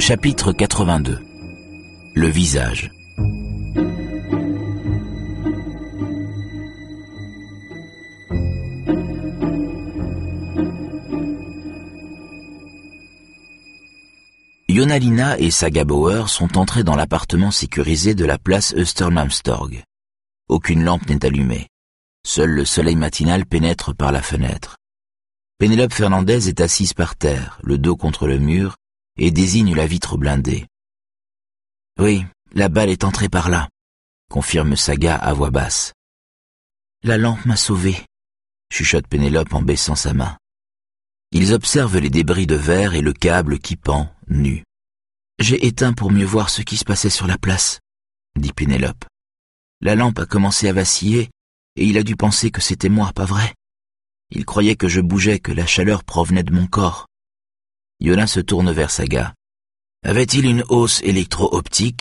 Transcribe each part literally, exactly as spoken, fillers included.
Chapitre quatre-vingt-deux. Le visage. Yonalina et Saga Bauer sont entrés dans l'appartement sécurisé de la place Östermalmstorg. Aucune lampe n'est allumée. Seul le soleil matinal pénètre par la fenêtre. Pénélope Fernandez est assise par terre, le dos contre le mur, et désigne la vitre blindée. « Oui, la balle est entrée par là », confirme Saga à voix basse. « La lampe m'a sauvée », chuchote Pénélope en baissant sa main. Ils observent les débris de verre et le câble qui pend, nu. « J'ai éteint pour mieux voir ce qui se passait sur la place », dit Pénélope. « La lampe a commencé à vaciller et il a dû penser que c'était moi, pas vrai? Il croyait que je bougeais, que la chaleur provenait de mon corps. » Yona se tourne vers Saga. « Avait-il une hausse électro-optique ?»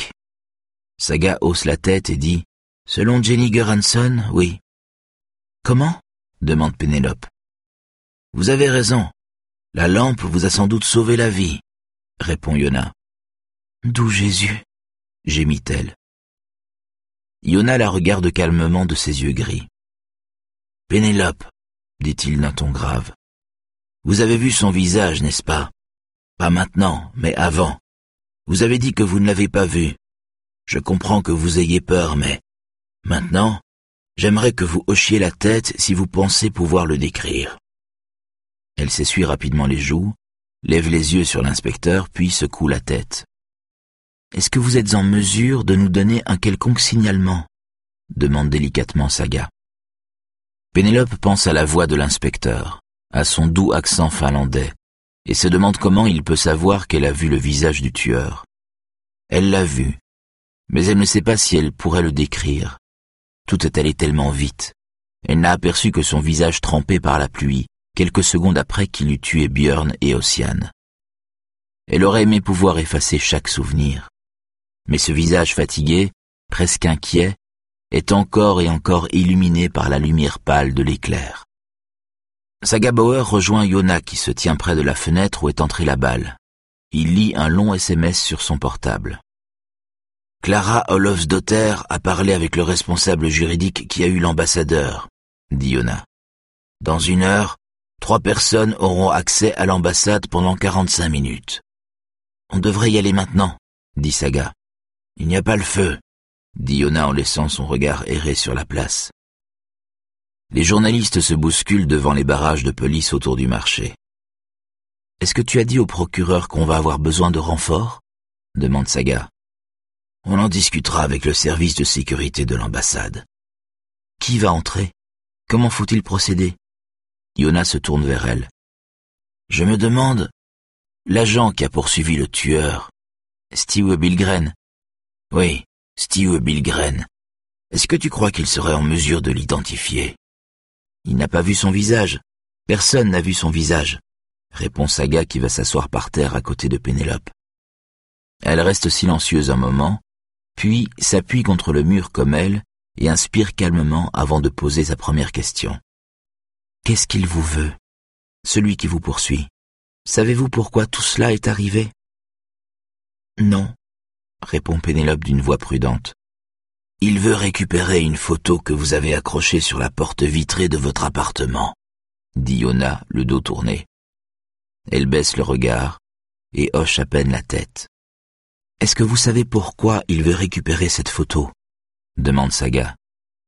Saga hausse la tête et dit « Selon Jenny Göransson, oui. »« Comment ?» demande Pénélope. « Vous avez raison. La lampe vous a sans doute sauvé la vie, » répond Yona. « D'où Jésus ?» gémit-elle. Yona la regarde calmement de ses yeux gris. « Pénélope, » dit-il d'un ton grave, « vous avez vu son visage, n'est-ce pas? Pas maintenant, mais avant. Vous avez dit que vous ne l'avez pas vu. Je comprends que vous ayez peur, mais maintenant, j'aimerais que vous hochiez la tête si vous pensez pouvoir le décrire. » Elle s'essuie rapidement les joues, lève les yeux sur l'inspecteur, puis secoue la tête. « Est-ce que vous êtes en mesure de nous donner un quelconque signalement ?» demande délicatement Saga. Pénélope pense à la voix de l'inspecteur, à son doux accent finlandais, et se demande comment il peut savoir qu'elle a vu le visage du tueur. Elle l'a vu, mais elle ne sait pas si elle pourrait le décrire. Tout est allé tellement vite. Elle n'a aperçu que son visage trempé par la pluie, quelques secondes après qu'il eut tué Björn et Ossian. Elle aurait aimé pouvoir effacer chaque souvenir. Mais ce visage fatigué, presque inquiet, est encore et encore illuminé par la lumière pâle de l'éclair. Saga Bauer rejoint Yona qui se tient près de la fenêtre où est entrée la balle. Il lit un long S M S sur son portable. « Clara Olofsdotter a parlé avec le responsable juridique qui a eu l'ambassadeur, » dit Yona. « Dans une heure, trois personnes auront accès à l'ambassade pendant quarante-cinq minutes. »« On devrait y aller maintenant, » dit Saga. « Il n'y a pas le feu, » dit Yona en laissant son regard errer sur la place. Les journalistes se bousculent devant les barrages de police autour du marché. « Est-ce que tu as dit au procureur qu'on va avoir besoin de renforts ?» demande Saga. « On en discutera avec le service de sécurité de l'ambassade. »« Qui va entrer? Comment faut-il procéder ?» Yona se tourne vers elle. « Je me demande, l'agent qui a poursuivi le tueur, Steve Billgren. Oui, Steve Billgren. Est-ce que tu crois qu'il serait en mesure de l'identifier? » « Il n'a pas vu son visage. Personne n'a vu son visage, » répond Saga qui va s'asseoir par terre à côté de Pénélope. Elle reste silencieuse un moment, puis s'appuie contre le mur comme elle et inspire calmement avant de poser sa première question. « Qu'est-ce qu'il vous veut, celui qui vous poursuit? Savez-vous pourquoi tout cela est arrivé? »« Non, » répond Pénélope d'une voix prudente. « Il veut récupérer une photo que vous avez accrochée sur la porte vitrée de votre appartement, » dit Yona, le dos tourné. Elle baisse le regard et hoche à peine la tête. « Est-ce que vous savez pourquoi il veut récupérer cette photo ?» demande Saga.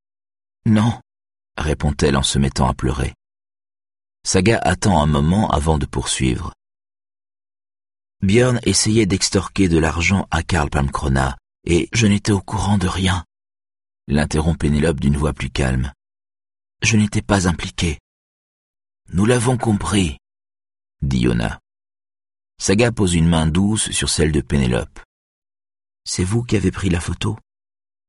« Non, » répond-elle en se mettant à pleurer. Saga attend un moment avant de poursuivre. « Björn essayait d'extorquer de l'argent à Karl Palmkrona et je n'étais au courant de rien. » L'interrompt Pénélope d'une voix plus calme. « Je n'étais pas impliquée. »« Nous l'avons compris, » dit Yona. Saga pose une main douce sur celle de Pénélope. « C'est vous qui avez pris la photo ?»« Moi ?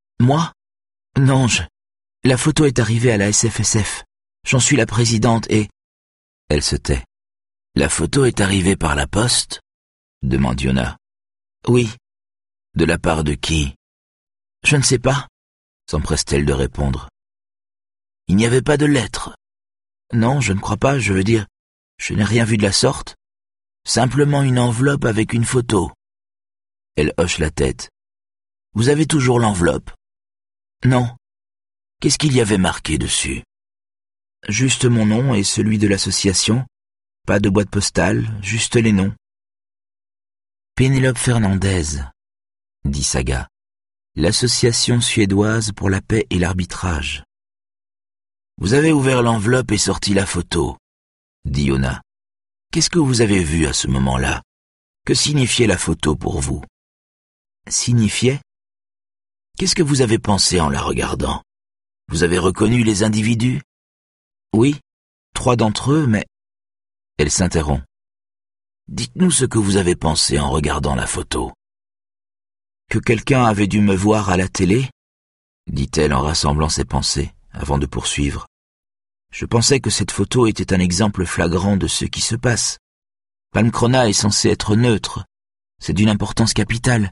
Non, je... La photo est arrivée à la S F S F. J'en suis la présidente et... » Elle se tait. « La photo est arrivée par la poste ?» demande Yona. « Oui. »« De la part de qui ?»« Je ne sais pas. » s'empresse-t-elle de répondre. « Il n'y avait pas de lettre ?»« Non, je ne crois pas, je veux dire, je n'ai rien vu de la sorte. Simplement une enveloppe avec une photo. » Elle hoche la tête. Vous avez toujours l'enveloppe? Non. Qu'est-ce qu'il y avait marqué dessus? Juste mon nom et celui de l'association. Pas de boîte postale, juste les noms. Pénélope Fernandez, dit Saga. L'association suédoise pour la paix et l'arbitrage. Vous avez ouvert l'enveloppe et sorti la photo, dit Yona. Qu'est-ce que vous avez vu à ce moment-là? Que signifiait la photo pour vous? Signifiait? Qu'est-ce que vous avez pensé en la regardant? Vous avez reconnu les individus? Oui, trois d'entre eux, mais... Elle s'interrompt. Dites-nous ce que vous avez pensé en regardant la photo. Que quelqu'un avait dû me voir à la télé, dit-elle en rassemblant ses pensées, avant de poursuivre. Je pensais que cette photo était un exemple flagrant de ce qui se passe. Palmkrona est censé être neutre. C'est d'une importance capitale.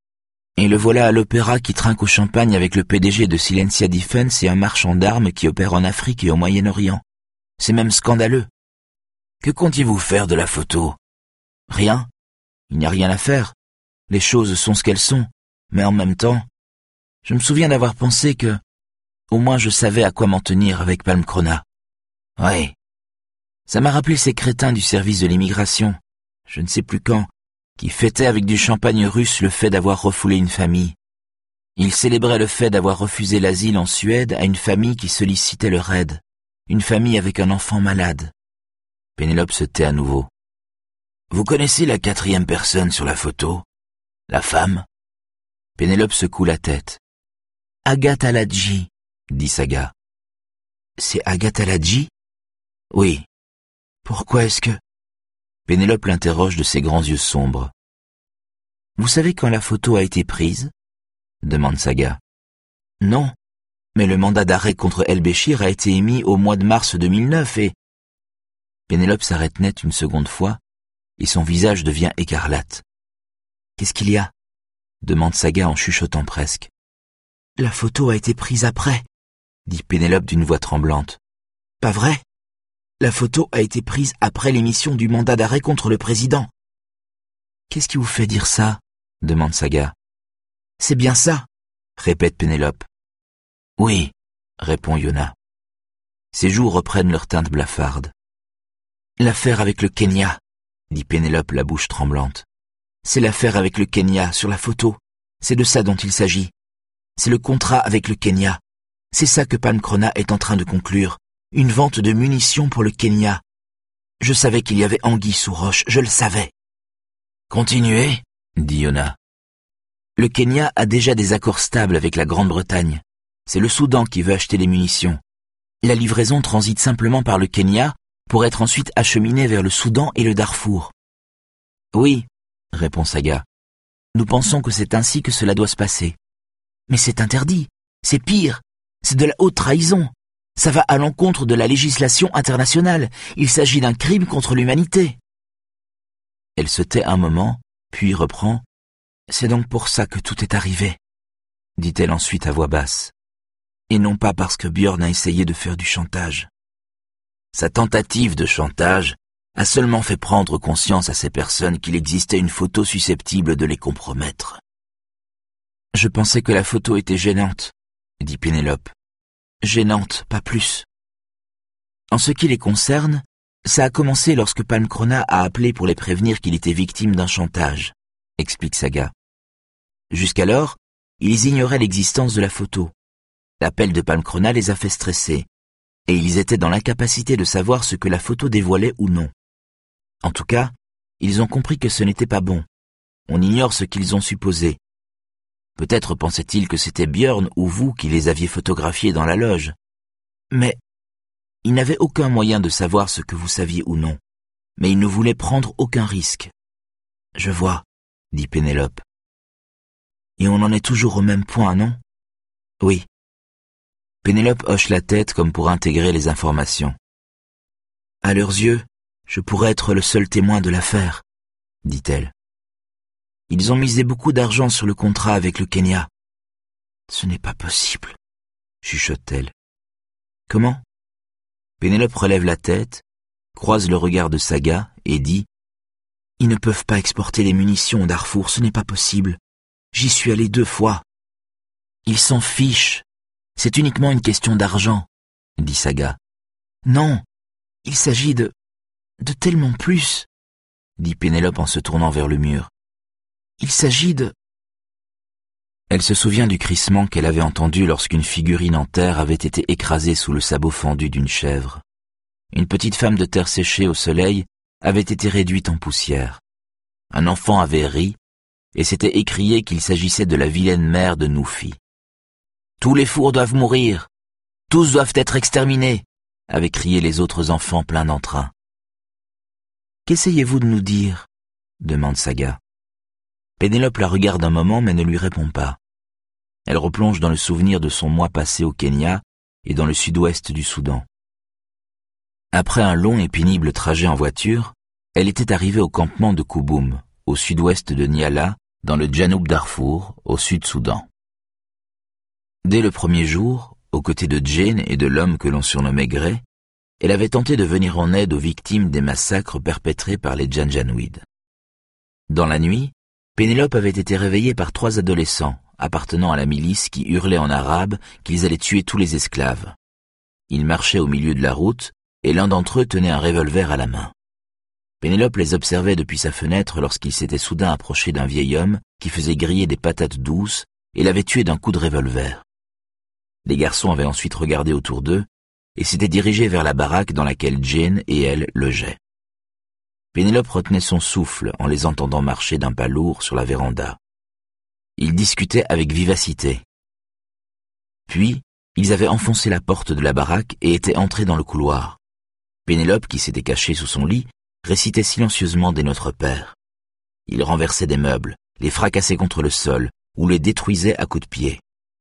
Et le voilà à l'opéra qui trinque au champagne avec le P D G de Silencia Defense et un marchand d'armes qui opère en Afrique et au Moyen-Orient. C'est même scandaleux. Que comptiez-vous faire de la photo? Rien. Il n'y a rien à faire. Les choses sont ce qu'elles sont. Mais en même temps, je me souviens d'avoir pensé que, au moins je savais à quoi m'en tenir avec Palmkrona. Ouais. Ça m'a rappelé ces crétins du service de l'immigration, je ne sais plus quand, qui fêtaient avec du champagne russe le fait d'avoir refoulé une famille. Ils célébraient le fait d'avoir refusé l'asile en Suède à une famille qui sollicitait leur aide. Une famille avec un enfant malade. Pénélope se tait à nouveau. Vous connaissez la quatrième personne sur la photo? La femme? Pénélope secoue la tête. Agathe Aladji, dit Saga. C'est Agathe Aladji? Oui. Pourquoi est-ce que... Pénélope l'interroge de ses grands yeux sombres. Vous savez quand la photo a été prise? Demande Saga. Non, mais le mandat d'arrêt contre El-Béchir a été émis au mois de mars deux mille neuf et... Pénélope s'arrête net une seconde fois et son visage devient écarlate. Qu'est-ce qu'il y a? Demande Saga en chuchotant presque. La photo a été prise après, dit Pénélope d'une voix tremblante. Pas vrai? La photo a été prise après l'émission du mandat d'arrêt contre le président. Qu'est-ce qui vous fait dire ça? Demande Saga. C'est bien ça, répète Pénélope. Oui, répond Yona. Ses joues reprennent leur teinte blafarde. L'affaire avec le Kenya, dit Pénélope la bouche tremblante. C'est l'affaire avec le Kenya sur la photo. C'est de ça dont il s'agit. C'est le contrat avec le Kenya. C'est ça que Palmkrona est en train de conclure. Une vente de munitions pour le Kenya. Je savais qu'il y avait anguille sous roche, je le savais. Continuez, dit Yona. Le Kenya a déjà des accords stables avec la Grande-Bretagne. C'est le Soudan qui veut acheter les munitions. La livraison transite simplement par le Kenya pour être ensuite acheminée vers le Soudan et le Darfour. Oui, répond Saga. Nous pensons que c'est ainsi que cela doit se passer. Mais c'est interdit, c'est pire, c'est de la haute trahison. Ça va à l'encontre de la législation internationale. Il s'agit d'un crime contre l'humanité. Elle se tait un moment, puis reprend. C'est donc pour ça que tout est arrivé, dit-elle ensuite à voix basse. Et non pas parce que Björn a essayé de faire du chantage. Sa tentative de chantage a seulement fait prendre conscience à ces personnes qu'il existait une photo susceptible de les compromettre. Je pensais que la photo était gênante, dit Pénélope. Gênante, pas plus. En ce qui les concerne, ça a commencé lorsque Palmkrona a appelé pour les prévenir qu'il était victime d'un chantage, explique Saga. Jusqu'alors, ils ignoraient l'existence de la photo. L'appel de Palmkrona les a fait stresser, et ils étaient dans l'incapacité de savoir ce que la photo dévoilait ou non. En tout cas, ils ont compris que ce n'était pas bon. On ignore ce qu'ils ont supposé. Peut-être pensaient-ils que c'était Björn ou vous qui les aviez photographiés dans la loge. Mais ils n'avaient aucun moyen de savoir ce que vous saviez ou non. Mais ils ne voulaient prendre aucun risque. Je vois, dit Pénélope. Et on en est toujours au même point, non? Oui. Pénélope hoche la tête comme pour intégrer les informations. À leurs yeux, je pourrais être le seul témoin de l'affaire, dit-elle. Ils ont misé beaucoup d'argent sur le contrat avec le Kenya. Ce n'est pas possible, chuchote-t-elle. Comment? Pénélope relève la tête, croise le regard de Saga et dit « Ils ne peuvent pas exporter les munitions au Darfour, ce n'est pas possible. J'y suis allé deux fois. Ils s'en fichent. C'est uniquement une question d'argent, dit Saga. Non, il s'agit de... de tellement plus, dit Pénélope en se tournant vers le mur. Il s'agit de... Elle se souvient du crissement qu'elle avait entendu lorsqu'une figurine en terre avait été écrasée sous le sabot fendu d'une chèvre. Une petite femme de terre séchée au soleil avait été réduite en poussière. Un enfant avait ri et s'était écrié qu'il s'agissait de la vilaine mère de Noufi. « Tous les fours doivent mourir, tous doivent être exterminés !» avaient crié les autres enfants pleins d'entrain. « Qu'essayez-vous de nous dire ?» demande Saga. Pénélope la regarde un moment mais ne lui répond pas. Elle replonge dans le souvenir de son mois passé au Kenya et dans le sud-ouest du Soudan. Après un long et pénible trajet en voiture, elle était arrivée au campement de Kouboum, au sud-ouest de Niala, dans le Djanoub Darfour, au Sud-Soudan. Dès le premier jour, aux côtés de Jane et de l'homme que l'on surnommait Gray, elle avait tenté de venir en aide aux victimes des massacres perpétrés par les Janjaouides. Dans la nuit, Pénélope avait été réveillée par trois adolescents appartenant à la milice qui hurlaient en arabe qu'ils allaient tuer tous les esclaves. Ils marchaient au milieu de la route et l'un d'entre eux tenait un revolver à la main. Pénélope les observait depuis sa fenêtre lorsqu'il s'était soudain approché d'un vieil homme qui faisait griller des patates douces et l'avait tué d'un coup de revolver. Les garçons avaient ensuite regardé autour d'eux et s'étaient dirigés vers la baraque dans laquelle Jane et elle logeaient. Pénélope retenait son souffle en les entendant marcher d'un pas lourd sur la véranda. Ils discutaient avec vivacité. Puis, ils avaient enfoncé la porte de la baraque et étaient entrés dans le couloir. Pénélope, qui s'était cachée sous son lit, récitait silencieusement des Notre Père. Ils renversaient des meubles, les fracassaient contre le sol ou les détruisaient à coups de pied.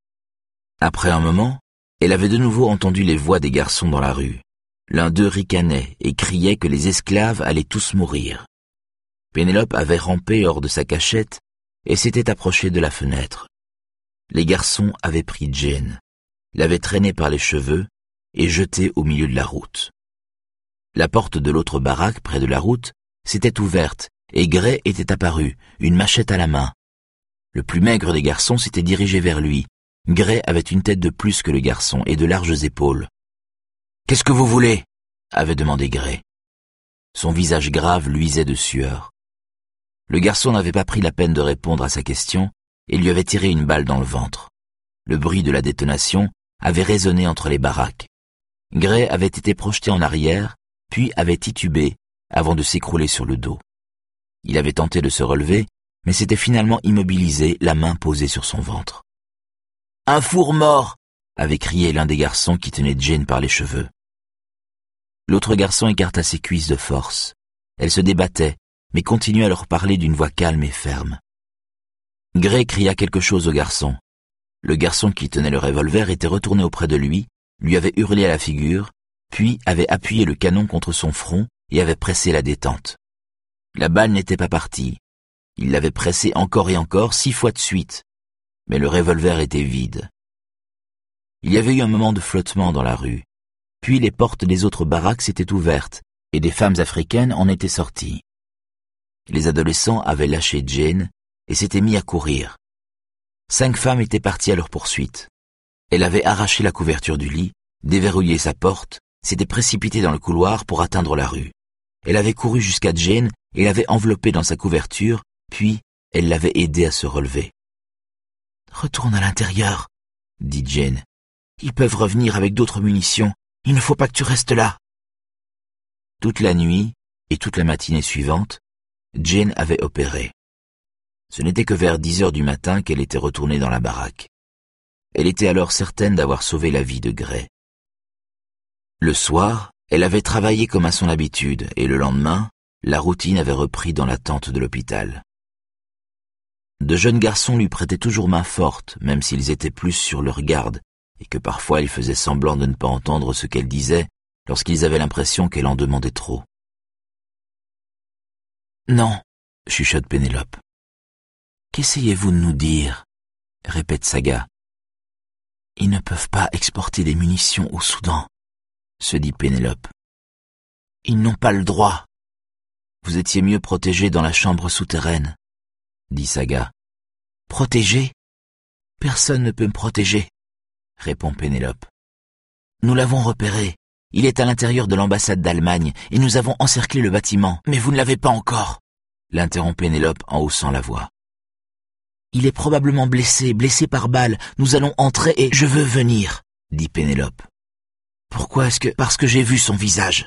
Après un moment, elle avait de nouveau entendu les voix des garçons dans la rue. L'un d'eux ricanait et criait que les esclaves allaient tous mourir. Pénélope avait rampé hors de sa cachette et s'était approchée de la fenêtre. Les garçons avaient pris Jane, l'avaient traînée par les cheveux et jetée au milieu de la route. La porte de l'autre baraque, près de la route, s'était ouverte et Gray était apparu, une machette à la main. Le plus maigre des garçons s'était dirigé vers lui. Gray avait une tête de plus que le garçon et de larges épaules. « Qu'est-ce que vous voulez ?» avait demandé Gray. Son visage grave luisait de sueur. Le garçon n'avait pas pris la peine de répondre à sa question et lui avait tiré une balle dans le ventre. Le bruit de la détonation avait résonné entre les baraques. Gray avait été projeté en arrière, puis avait titubé avant de s'écrouler sur le dos. Il avait tenté de se relever, mais s'était finalement immobilisé, la main posée sur son ventre. « Un four mort !» avait crié l'un des garçons qui tenait Jane par les cheveux. L'autre garçon écarta ses cuisses de force. Elle se débattait, mais continuait à leur parler d'une voix calme et ferme. Gray cria quelque chose au garçon. Le garçon qui tenait le revolver était retourné auprès de lui, lui avait hurlé à la figure, puis avait appuyé le canon contre son front et avait pressé la détente. La balle n'était pas partie. Il l'avait pressée encore et encore, six fois de suite, mais le revolver était vide. Il y avait eu un moment de flottement dans la rue, puis les portes des autres baraques s'étaient ouvertes et des femmes africaines en étaient sorties. Les adolescents avaient lâché Jane et s'étaient mis à courir. Cinq femmes étaient parties à leur poursuite. Elle avait arraché la couverture du lit, déverrouillé sa porte, s'était précipitée dans le couloir pour atteindre la rue. Elle avait couru jusqu'à Jane et l'avait enveloppée dans sa couverture, puis elle l'avait aidée à se relever. « Retourne à l'intérieur, » dit Jane. « Ils peuvent revenir avec d'autres munitions. Il ne faut pas que tu restes là. » Toute la nuit et toute la matinée suivante, Jane avait opéré. Ce n'était que vers dix heures du matin qu'elle était retournée dans la baraque. Elle était alors certaine d'avoir sauvé la vie de Gray. Le soir, elle avait travaillé comme à son habitude et le lendemain, la routine avait repris dans la tente de l'hôpital. De jeunes garçons lui prêtaient toujours main forte, même s'ils étaient plus sur leur garde et que parfois ils faisaient semblant de ne pas entendre ce qu'elle disait lorsqu'ils avaient l'impression qu'elle en demandait trop. « Non, » chuchote Pénélope. « Qu'essayez-vous de nous dire ?» répète Saga. « Ils ne peuvent pas exporter des munitions au Soudan, » se dit Pénélope. « Ils n'ont pas le droit. » Vous étiez mieux protégé dans la chambre souterraine, dit Saga. Protégé? Personne ne peut me protéger, répond Pénélope. Nous l'avons repéré. Il est à l'intérieur de l'ambassade d'Allemagne et nous avons encerclé le bâtiment. Mais vous ne l'avez pas encore, l'interrompt Pénélope en haussant la voix. Il est probablement blessé, blessé par balle. Nous allons entrer et je veux venir, dit Pénélope. Pourquoi est-ce que... Parce que j'ai vu son visage.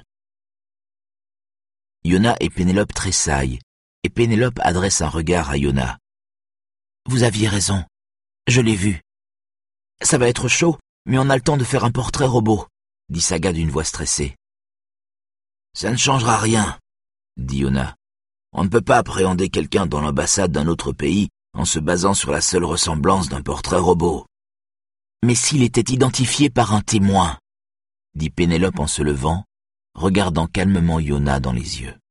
Yona et Pénélope tressaillent, et Pénélope adresse un regard à Yona. Vous aviez raison. Je l'ai vu. Ça va être chaud, mais on a le temps de faire un portrait robot, dit Saga d'une voix stressée. Ça ne changera rien, dit Yona. On ne peut pas appréhender quelqu'un dans l'ambassade d'un autre pays en se basant sur la seule ressemblance d'un portrait robot. Mais s'il était identifié par un témoin, dit Pénélope en se levant, regardant calmement Yona dans les yeux.